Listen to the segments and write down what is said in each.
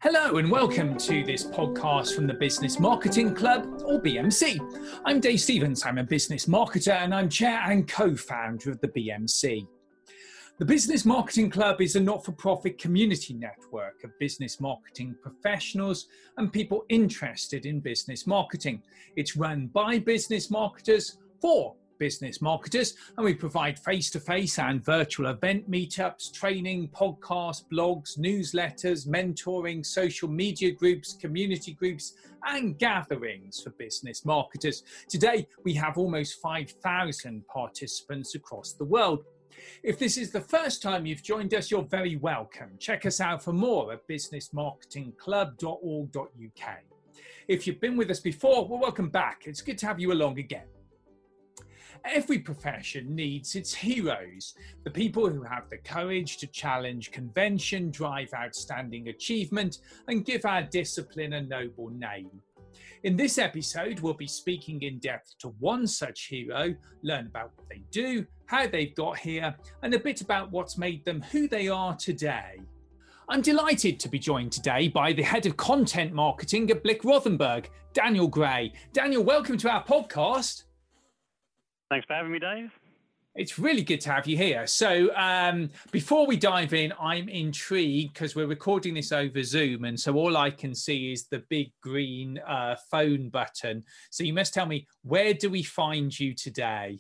Hello and welcome to this podcast from the Business Marketing Club, or BMC. I'm Dave Stevens, I'm a business marketer and I'm chair and co-founder of the BMC. The Business Marketing Club is a not-for-profit community network of business marketing professionals and people interested in business marketing. It's run by business marketers for business marketers, and we provide face-to-face and virtual event meetups, training, podcasts, blogs, newsletters, mentoring, social media groups, community groups, and gatherings for business marketers. Today, we have almost 5,000 participants across the world. If this is the first time you've joined us, you're very welcome. Check us out for more at businessmarketingclub.org.uk. If you've been with us before, well, welcome back. It's good to have you along again. Every profession needs its heroes, the people who have the courage to challenge convention, drive outstanding achievement, and give our discipline a noble name. In this episode, we'll be speaking in depth to one such hero, learn about what they do, how they've got here, and a bit about what's made them who they are today. I'm delighted to be joined today by the head of content marketing at Blick Rothenberg, Daniel Gray. Daniel, welcome to our podcast. Thanks for having me, Dave. It's really good to have you here. So before we dive in, I'm intrigued because we're recording this over Zoom. And so all I can see is the big green phone button. So you must tell me, where do we find you today?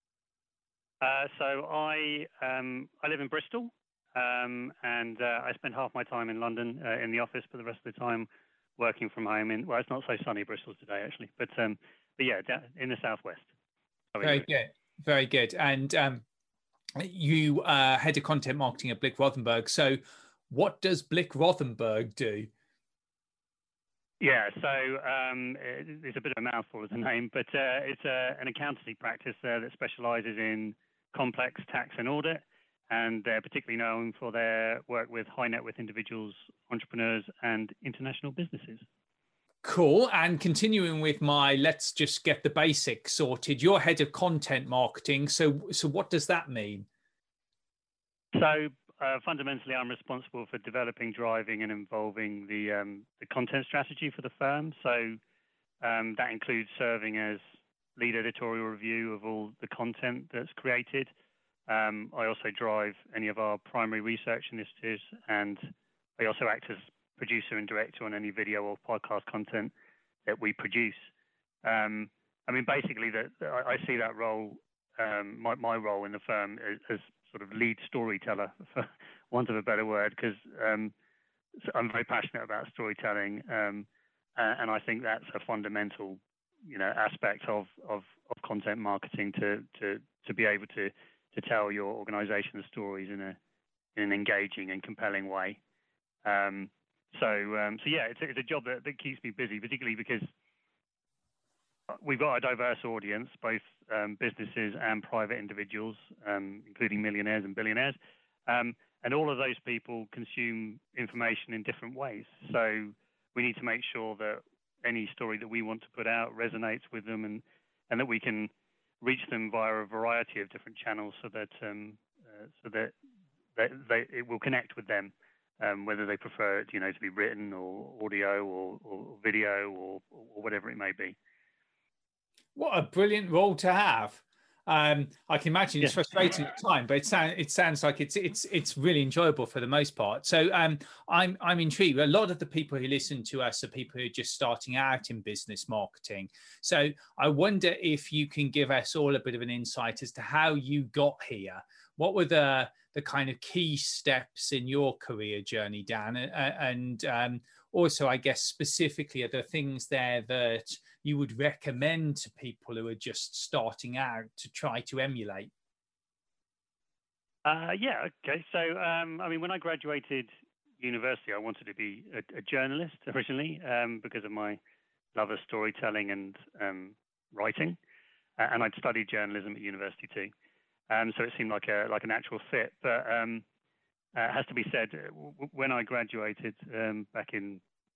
So I live in Bristol and I spend half my time in London in the office, but the rest of the time working from home. Well, it's not so sunny Bristol today, actually. But yeah, in the southwest. Very good. Very good. And you head of content marketing at Blick Rothenberg. So what does Blick Rothenberg do? Yeah, so it's a bit of a mouthful as a name, but it's an accountancy practice that specializes in complex tax and audit, and they're particularly known for their work with high net worth individuals, entrepreneurs, and international businesses. Cool. And continuing with my, let's just get the basics sorted. You're head of content marketing. So what does that mean? So fundamentally, I'm responsible for developing, driving, and involving the content strategy for the firm. So that includes serving as lead editorial review of all the content that's created. I also drive any of our primary research initiatives, and I also act as producer and director on any video or podcast content that we produce. I mean, basically, I see that role, my role in the firm, as sort of lead storyteller, for want of a better word, because I'm very passionate about storytelling, and I think that's a fundamental, aspect of content marketing to be able to tell your organization's stories in an engaging and compelling way. So yeah, it's a job that keeps me busy, particularly because we've got a diverse audience, both businesses and private individuals, including millionaires and billionaires. And all of those people consume information in different ways. So we need to make sure that any story that we want to put out resonates with them, and that we can reach them via a variety of different channels so that it will connect with them. Whether they prefer it, to be written or audio or video or whatever it may be. What a brilliant role to have! I can imagine it's frustrating at times, but it sounds like it's really enjoyable for the most part. So I'm intrigued. A lot of the people who listen to us are people who are just starting out in business marketing. So I wonder if you can give us all a bit of an insight as to how you got here. What were the kind of key steps in your career journey, Dan? And also, I guess, specifically, are there things there that you would recommend to people who are just starting out to try to emulate? Yeah, okay. So, I mean, when I graduated university, I wanted to be a journalist originally because of my love of storytelling and writing. And I'd studied journalism at university too. So it seemed like a natural fit. But it has to be said, when I graduated back in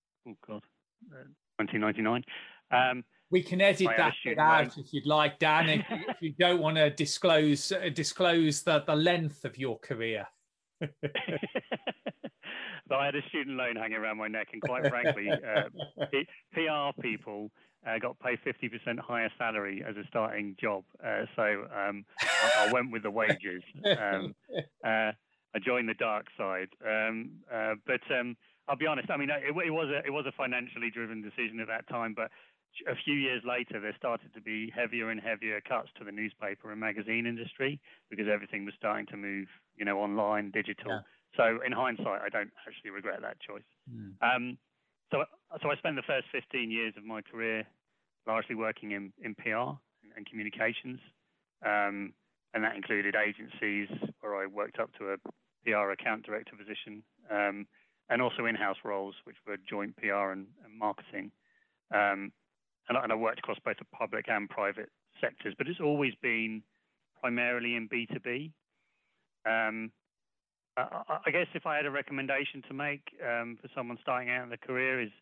1999. We can edit that bit out if you'd like, Dan. If you don't want to disclose the length of your career. but I had a student loan hanging around my neck, and quite frankly, PR people got paid 50% higher salary as a starting job. So I went with the wages. I joined the dark side. But I'll be honest. I mean, it was a financially driven decision at that time, but a few years later, there started to be heavier and heavier cuts to the newspaper and magazine industry because everything was starting to move, online, digital. Yeah. So in hindsight, I don't actually regret that choice. So I spent the first 15 years of my career largely working in PR and communications, and that included agencies where I worked up to a PR account director position, and also in-house roles, which were joint PR and marketing. And I worked across both the public and private sectors, but it's always been primarily in B2B. I guess if I had a recommendation to make for someone starting out in their career is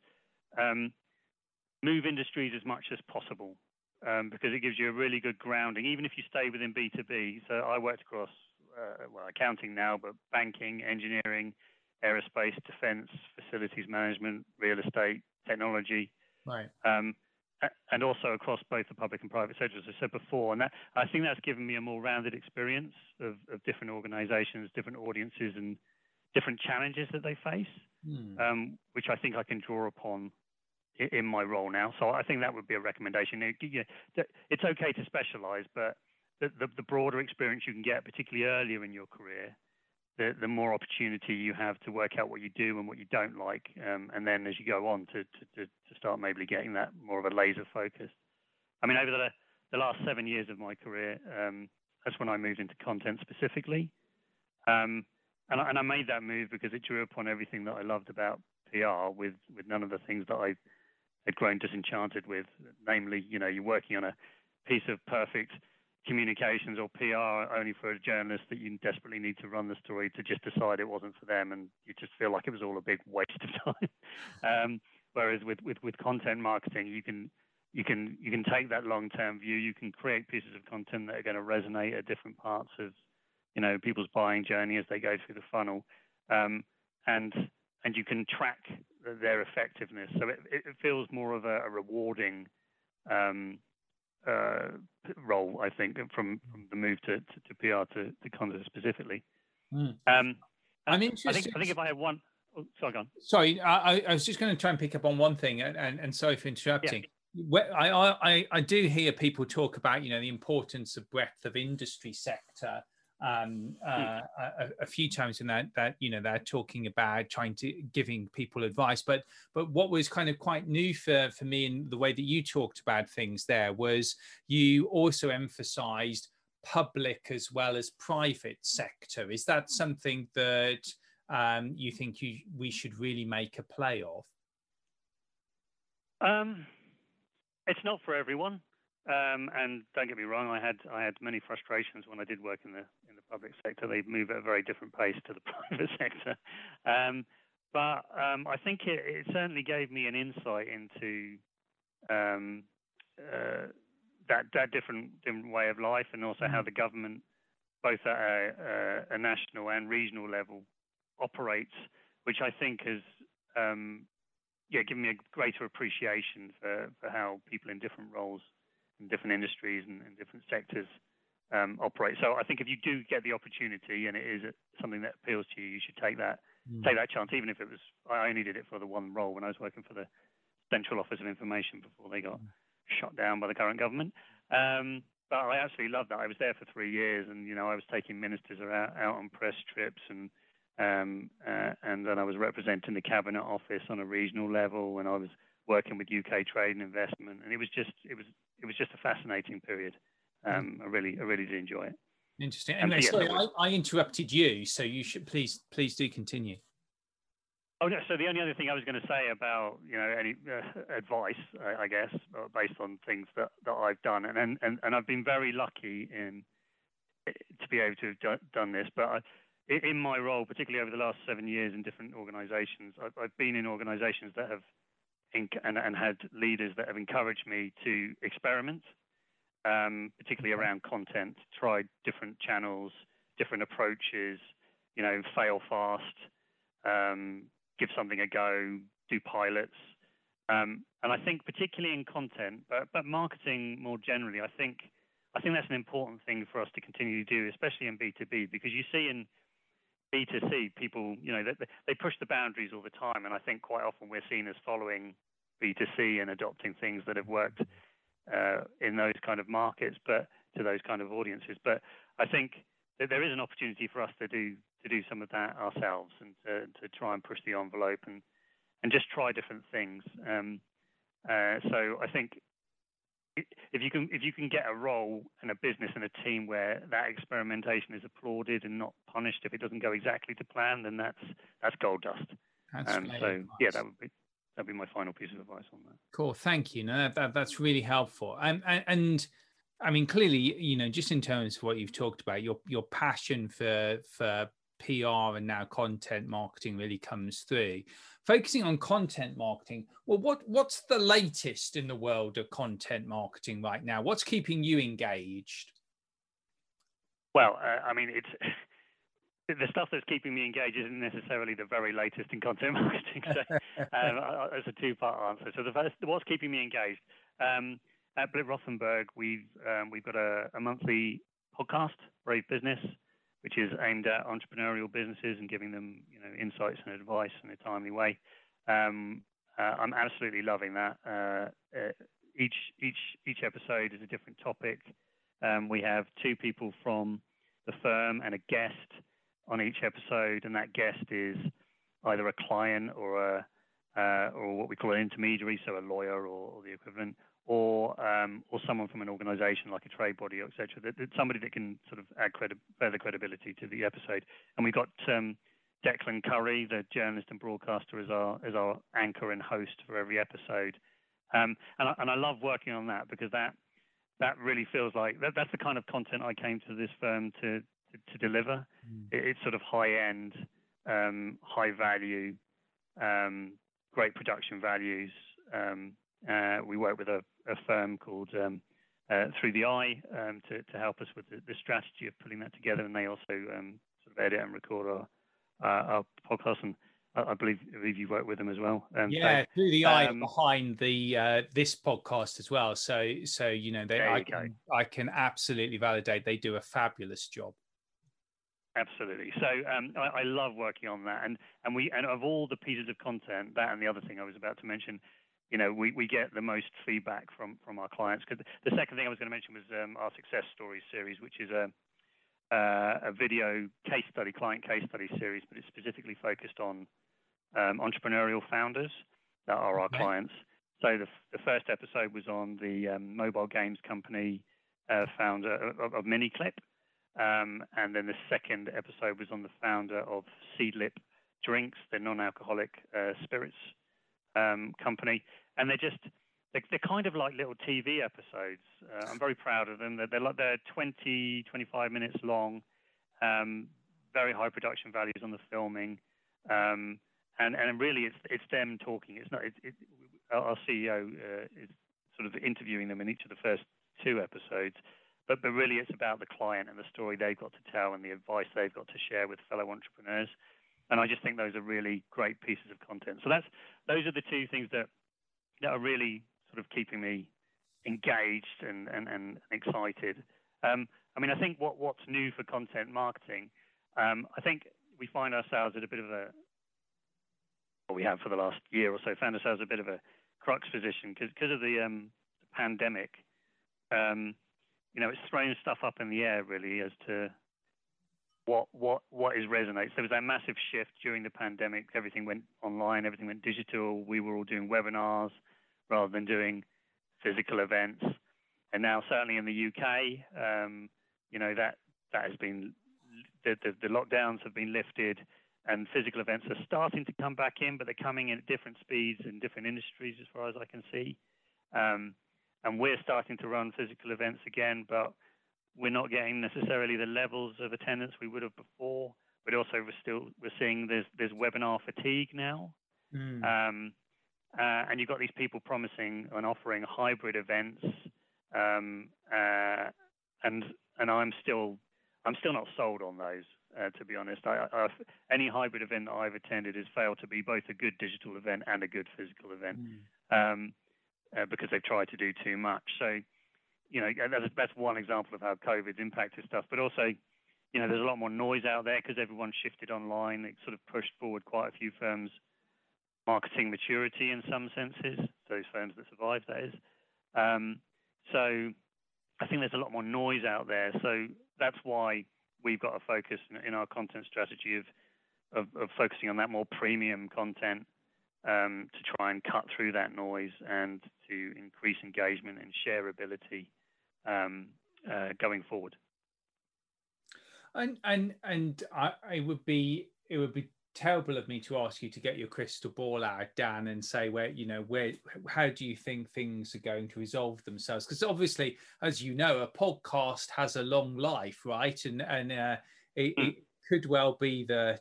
move industries as much as possible, because it gives you a really good grounding, even if you stay within B2B. So I worked across, accounting now, but banking, engineering, aerospace, defense, facilities management, real estate, technology. Right. And also across both the public and private sectors, as I said before. And I think that's given me a more rounded experience of different organizations, different audiences, and different challenges that they face, which I think I can draw upon in my role now. So I think that would be a recommendation. It's okay to specialize, but the broader experience you can get, particularly earlier in your career, the more opportunity you have to work out what you do and what you don't like, and then as you go on to start maybe getting that more of a laser focus. I mean, over the last 7 years of my career, that's when I moved into content specifically, and I made that move because it drew upon everything that I loved about PR, with none of the things that I had grown disenchanted with. Namely, you're working on a piece of perfect communications or PR only for a journalist that you desperately need to run the story to just decide it wasn't for them, and you just feel like it was all a big waste of time. Whereas with content marketing, you can take that long-term view. You can create pieces of content that are going to resonate at different parts of people's buying journey as they go through the funnel, and you can track their effectiveness. So it feels more of a rewarding role, I think, from the move to PR to content specifically. I'm interested. I think if I had one, sorry, go on. Sorry, I was just going to try and pick up on one thing, and sorry for interrupting. Yeah. I do hear people talk about the importance of breadth of industry sector. A few times in that they're talking about giving people advice, but what was kind of quite new for me in the way that you talked about things there was you also emphasized public as well as private sector. Is that something that you think we should really make a play of? It's not for everyone. And don't get me wrong, I had many frustrations when I did work in the public sector. They move at a very different pace to the private sector, but I think it certainly gave me an insight into that different way of life, and also how the government, both at a national and regional level, operates, which I think has given me a greater appreciation for how people in different roles, in different industries and different sectors operate. So I think if you do get the opportunity and it is something that appeals to you, you should take that chance, even if it was, I only did it for the one role when I was working for the Central Office of Information before they got shut down by the current government. But I absolutely loved that. I was there for 3 years, and I was taking ministers out on press trips, and then I was representing the Cabinet Office on a regional level, and I was working with UK trade and investment, and it was just a fascinating period. I really did enjoy it. Interesting. And sorry, I interrupted you, so you should please do continue. Oh no. So the only other thing I was going to say about any advice, I guess, based on things that I've done, and I've been very lucky to be able to have done this, but in my role, particularly over the last 7 years in different organisations, I've been in organisations that have and had leaders that have encouraged me to experiment, particularly around content, try different channels, different approaches, fail fast, give something a go, do pilots. And I think particularly in content, but marketing more generally, I think that's an important thing for us to continue to do, especially in B2B, because you see in B2C, people, they push the boundaries all the time. And I think quite often we're seen as following B2C and adopting things that have worked in those kind of markets, but to those kind of audiences. But I think that there is an opportunity for us to do some of that ourselves and to try and push the envelope and just try different things. So I think if you can get a role in a business and a team where that experimentation is applauded and not punished if it doesn't go exactly to plan, then that's gold dust. So yeah, that'd be my final piece of advice on that. Cool, thank you. No, that's really helpful. And I mean, clearly, just in terms of what you've talked about, your passion for PR and now content marketing really comes through. Focusing on content marketing, well, what's the latest in the world of content marketing right now? What's keeping you engaged? Well, I mean, it's the stuff that's keeping me engaged isn't necessarily the very latest in content marketing. So it's a two-part answer. So the first, what's keeping me engaged? At Blipp Rothenberg, we've got a monthly podcast, Brave Business, which is aimed at entrepreneurial businesses and giving them, insights and advice in a timely way. I'm absolutely loving that. Each episode is a different topic. We have two people from the firm and a guest on each episode, and that guest is either a client or what we call an intermediary, so a lawyer or the equivalent, or someone from an organisation like a trade body, etc. That somebody that can sort of add further credibility to the episode. And we've got Declan Curry, the journalist and broadcaster, as our anchor and host for every episode. And I love working on that because that really feels like that's the kind of content I came to this firm to deliver. It's sort of high end, high value, great production values. We work with a firm called Through the Eye to help us with the strategy of putting that together, and they also sort of edit and record our podcast. And I believe you work with them as well. Yeah, Through the Eye behind the this podcast as well. So I can absolutely validate they do a fabulous job. Absolutely. So I love working on that, and of all the pieces of content, that and the other thing I was about to mention, we get the most feedback from our clients. Because the second thing I was going to mention was our Success Stories series, which is a video case study, client case study series, but it's specifically focused on entrepreneurial founders that are our clients. So the first episode was on the mobile games company founder of Miniclip. And then the second episode was on the founder of Seedlip Drinks, the non-alcoholic spirits company. And they're kind of like little TV episodes. I'm very proud of them. They're 20, 25 minutes long, very high production values on the filming. And really it's them talking. It's not, our CEO is sort of interviewing them in each of the first two episodes. But really, it's about the client and the story they've got to tell and the advice they've got to share with fellow entrepreneurs. And I just think those are really great pieces of content. So those are the two things that are really sort of keeping me engaged and excited. I mean, I think what's new for content marketing, I think we find ourselves at a bit of we have for the last year or so, found ourselves a bit of a crux position because of the pandemic. It's thrown stuff up in the air really as to what resonates. There was that massive shift during the pandemic. Everything went online, everything went digital. We were all doing webinars rather than doing physical events. And now, certainly in the UK, that has been the lockdowns have been lifted, and physical events are starting to come back in, but they're coming in at different speeds in different industries, as far as I can see. And we're starting to run physical events again, but we're not getting necessarily the levels of attendance we would have before. But also we're seeing there's webinar fatigue now. And you've got these people promising and offering hybrid events. And I'm still not sold on those. to be honest. Any hybrid event that I've attended has failed to be both a good digital event and a good physical event, because they've tried to do too much. So, that's one example of how COVID's impacted stuff. But also, there's a lot more noise out there because everyone shifted online. It sort of pushed forward quite a few firms' marketing maturity in some senses, those firms that survived, that is. So I think there's a lot more noise out there. So that's why we've got a focus in our content strategy of focusing on that more premium content, to try and cut through that noise and to increase engagement and shareability going forward. And it would be terrible of me to ask you to get your crystal ball out, Dan, and say how do you think things are going to resolve themselves? Because obviously, as you know, a podcast has a long life, right? And it could well be that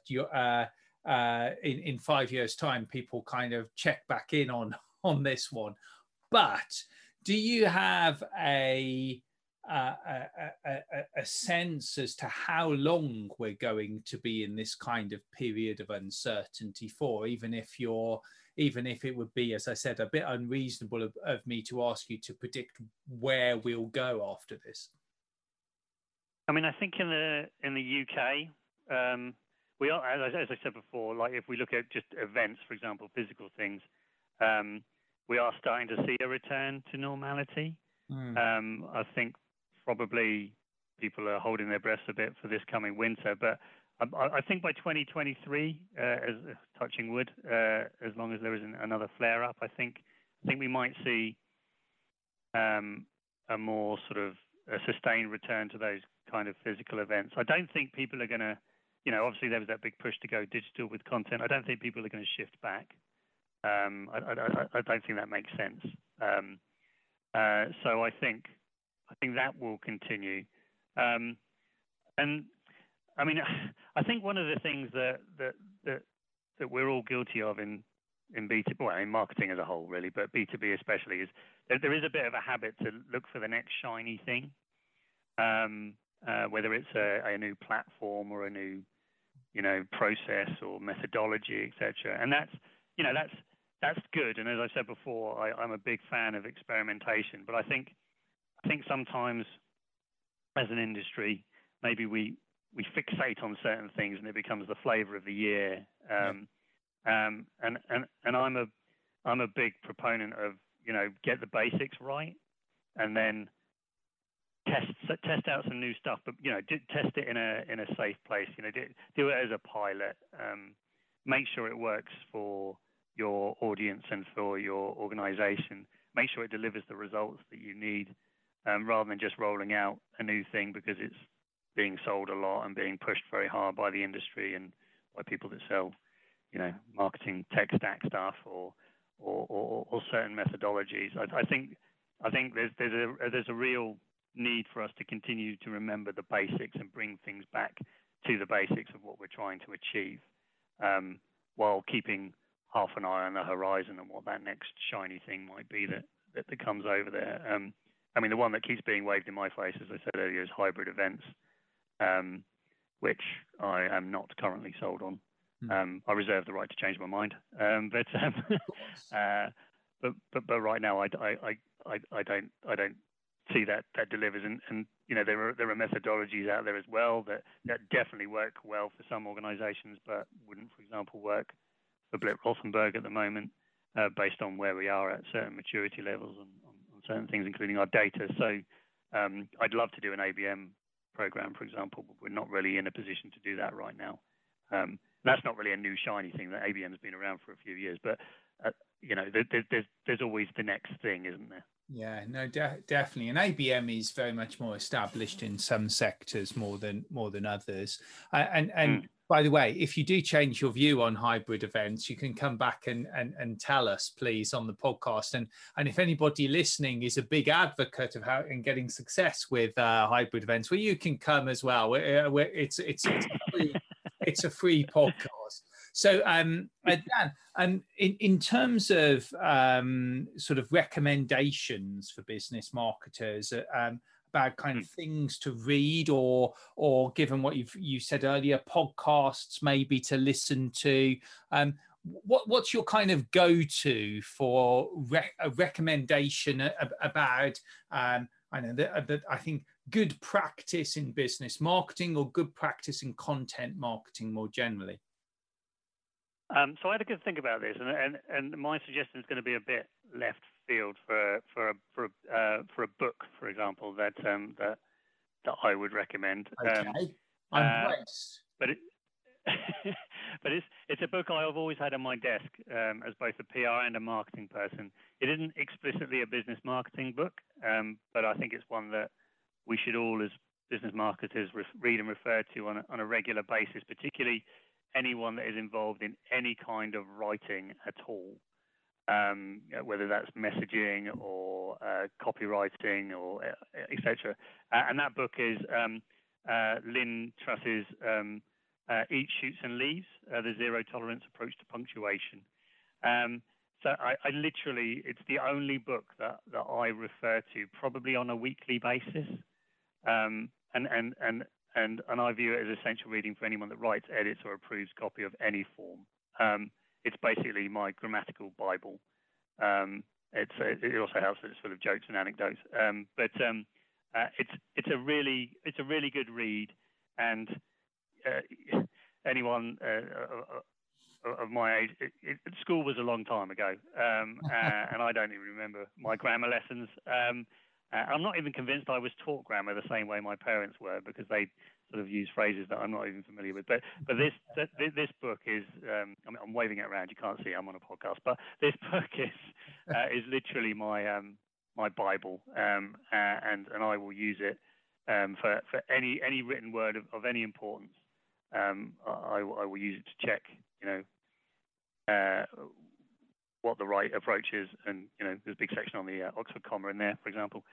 in 5 years' time, people kind of check back in on this one. But do you have a sense as to how long we're going to be in this kind of period of uncertainty for, even if it would be, as I said, a bit unreasonable of me to ask you to predict where we'll go after this? I mean, I think in the UK, we are, as I said before, like if we look at just events, for example, physical things, we are starting to see a return to normality. I think probably people are holding their breaths a bit for this coming winter, but I think by 2023, as touching wood, as long as there isn't another flare up, I think we might see a more sort of a sustained return to those kind of physical events. I don't think people are going to, obviously there was that big push to go digital with content. I don't think people are going to shift back. I don't think that makes sense. So I think that will continue. And I mean, I think one of the things that we're all guilty of in B2B, well, in marketing as a whole, really, but B2B especially, is that there is a bit of a habit to look for the next shiny thing, whether it's a new platform or a new, process or methodology, etc. And that's good. And as I said before, I'm a big fan of experimentation. But I think sometimes, as an industry, maybe we fixate on certain things and it becomes the flavor of the year. And I'm a big proponent of get the basics right, and then test out some new stuff. But test it in a safe place. Do it as a pilot. Make sure it works for your audience and for your organization. Make sure it delivers the results that you need, rather than just rolling out a new thing because it's being sold a lot and being pushed very hard by the industry and by people that sell, marketing tech stack stuff or certain methodologies. I think there's a real need for us to continue to remember the basics and bring things back to the basics of what we're trying to achieve, while keeping half an eye on the horizon and what that next shiny thing might be that comes over there. I mean, the one that keeps being waved in my face, as I said earlier, is hybrid events, which I am not currently sold on. I reserve the right to change my mind, but right now I don't see that delivers. And there are methodologies out there as well that definitely work well for some organisations, but wouldn't, for example, work for Blipp-Rothenberg at the moment, based on where we are at certain maturity levels on certain things, including our data. So I'd love to do an ABM program, for example, but we're not really in a position to do that right now. That's not really a new shiny thing. That ABM has been around for a few years, but there's always the next thing, isn't there? Yeah, no, definitely. And ABM is very much more established in some sectors more than others. And by the way, if you do change your view on hybrid events, you can come back and tell us, please, on the podcast. And if anybody listening is a big advocate of how in getting success with hybrid events, well, you can come as well. It's a free podcast. So, Dan, in terms of sort of recommendations for business marketers, about kind of things to read, or given what you said earlier, podcasts maybe to listen to. What's your kind of go-to for a recommendation about I know that I think good practice in business marketing or good practice in content marketing more generally? So I had a good think about this, and my suggestion is going to be a bit left field for a book, for example, that I would recommend. Okay, I'm blessed. But it's a book I've always had on my desk as both a PR and a marketing person. It isn't explicitly a business marketing book, but I think it's one that we should all, as business marketers, read and refer to on a regular basis, particularly anyone that is involved in any kind of writing at all, whether that's messaging or copywriting or etc. And that book is Lynn Truss's Eat, Shoots and Leaves, the Zero Tolerance Approach to Punctuation. So I literally, it's the only book that I refer to probably on a weekly basis. And I view it as essential reading for anyone that writes, edits, or approves copy of any form. It's basically my grammatical Bible. It also helps that it's full of jokes and anecdotes. But it's a really good read, and anyone of my age, school was a long time ago, and I don't even remember my grammar lessons. I'm not even convinced I was taught grammar the same way my parents were, because they sort of use phrases that I'm not even familiar with. But this book is, I mean, I'm waving it around. You can't see I'm on a podcast, but this book is literally my Bible, and I will use it for any written word of any importance. I will use it to check, what the right approach is, and there's a big section on the Oxford comma in there, for example.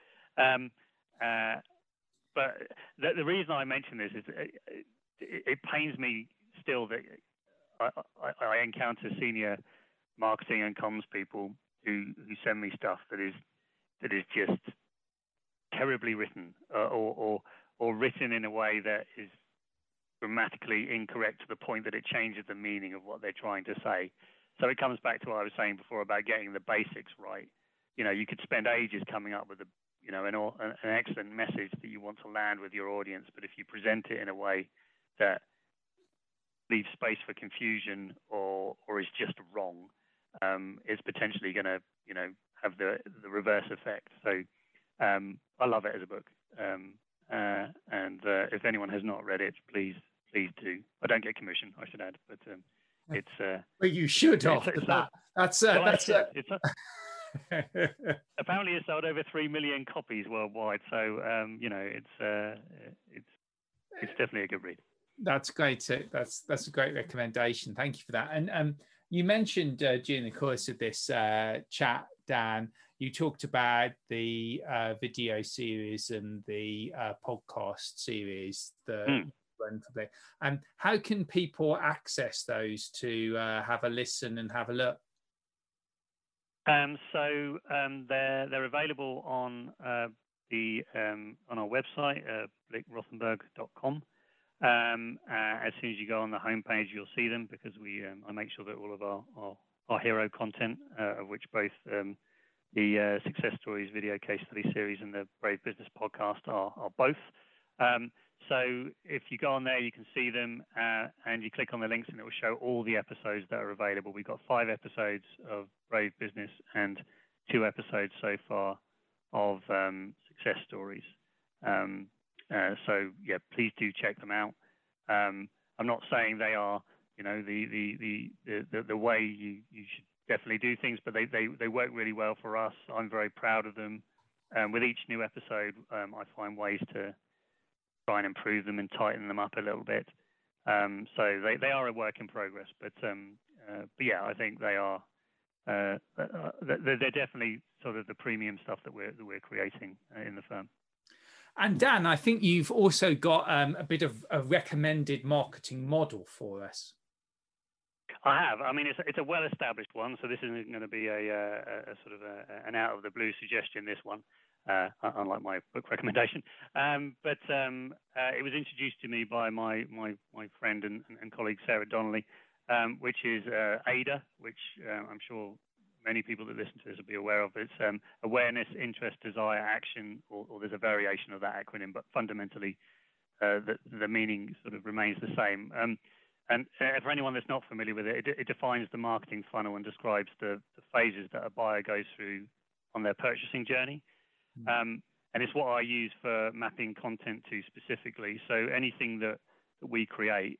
But the reason I mention this is it pains me still that I encounter senior marketing and comms people who send me stuff that is just terribly written, or written in a way that is grammatically incorrect to the point that it changes the meaning of what they're trying to say. So it comes back to what I was saying before about getting the basics right. You could spend ages coming up with an excellent message that you want to land with your audience, but if you present it in a way that leaves space for confusion or is just wrong, it's potentially going to have the reverse effect. So I love it as a book, and if anyone has not read it, please do. I don't get commission, I should add, but it's. Well, you should after that. Apparently, it's sold over 3 million copies worldwide. So it's definitely a good read. That's great. That's a great recommendation. Thank you for that. And you mentioned during the course of this chat, Dan, you talked about the video series and the podcast series that run for the. How can people access those to have a listen and have a look? So they're available on on our website, BlakeRothenberg.com. As soon as you go on the homepage, you'll see them, because I make sure that all of our hero content, of which both the Success Stories video case study series and the Brave Business podcast are both. So if you go on there, you can see them, and you click on the links, and it will show all the episodes that are available. We've got 5 episodes of Brave Business and 2 episodes so far of Success Stories. So yeah, please do check them out. I'm not saying they are, the way you should definitely do things, but they work really well for us. I'm very proud of them. With each new episode, I find ways to try and improve them and tighten them up a little bit. So they are a work in progress, but yeah, I think they are. They're definitely sort of the premium stuff that we're creating in the firm. And Dan, I think you've also got a bit of a recommended marketing model for us. I have. I mean, it's a well-established one, so this isn't going to be a sort of an out-of-the-blue suggestion, this one. unlike my book recommendation. But it was introduced to me by my friend and colleague Sarah Donnelly, which is AIDA, which I'm sure many people that listen to this will be aware of. It's awareness, interest, desire, action, or there's a variation of that acronym, but fundamentally the meaning sort of remains the same. And for anyone that's not familiar with it, it defines the marketing funnel and describes the phases that a buyer goes through on their purchasing journey. And it's what I use for mapping content to specifically. So anything that we create,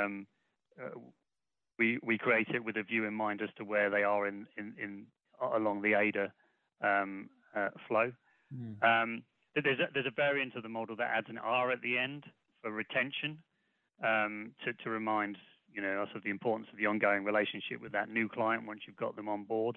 we create it with a view in mind as to where they are in along the AIDA flow. There's a variant of the model that adds an R at the end for retention, to remind us of the importance of the ongoing relationship with that new client once you've got them on board.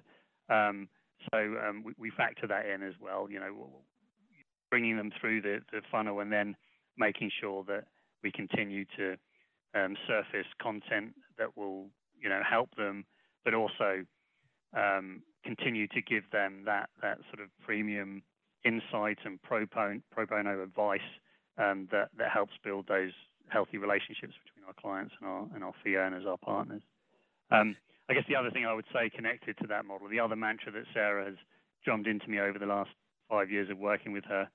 We factor that in as well, bringing them through the funnel and then making sure that we continue to surface content that will help them, but also continue to give them that sort of premium insight and pro bono advice that helps build those healthy relationships between our clients and our fee earners, our partners. I guess the other thing I would say connected to that model, the other mantra that Sarah has drummed into me over the last 5 years of working with her,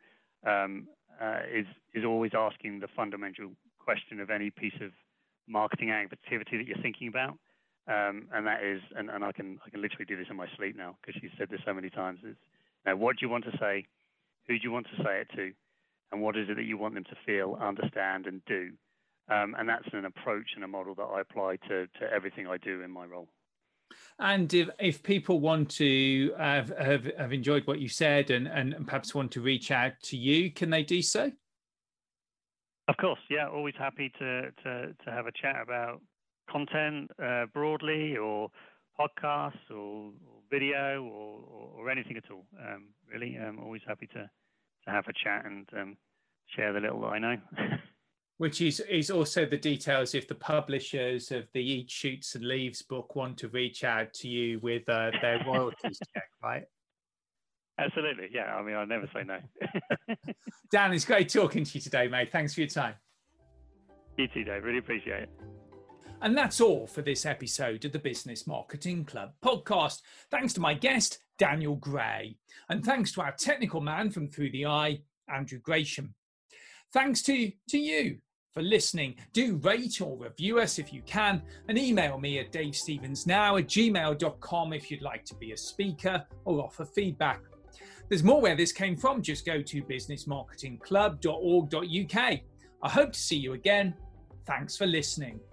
is always asking the fundamental question of any piece of marketing activity that you're thinking about. And that is, and I can literally do this in my sleep now because she's said this so many times, is what do you want to say? Who do you want to say it to? And what is it that you want them to feel, understand, and do? And that's an approach and a model that I apply to everything I do in my role. And if people want to have enjoyed what you said and perhaps want to reach out to you, can they do so? Of course, yeah. Always happy to have a chat about content broadly, or podcasts, or video, or anything at all. Really, I'm always happy to have a chat and share the little that I know. Which is also the details if the publishers of the Eat, Shoots and Leaves book want to reach out to you with their royalties check, right? Absolutely, yeah. I mean, I'll never say no. Dan, it's great talking to you today, mate. Thanks for your time. You too, Dave. Really appreciate it. And that's all for this episode of the Business Marketing Club podcast. Thanks to my guest, Daniel Gray. And thanks to our technical man from Through the Eye, Andrew Gresham. Thanks to you for listening. Do rate or review us if you can, and email me at davestevensnow@gmail.com if you'd like to be a speaker or offer feedback. There's more where this came from. Just go to businessmarketingclub.org.uk. I hope to see you again. Thanks for listening.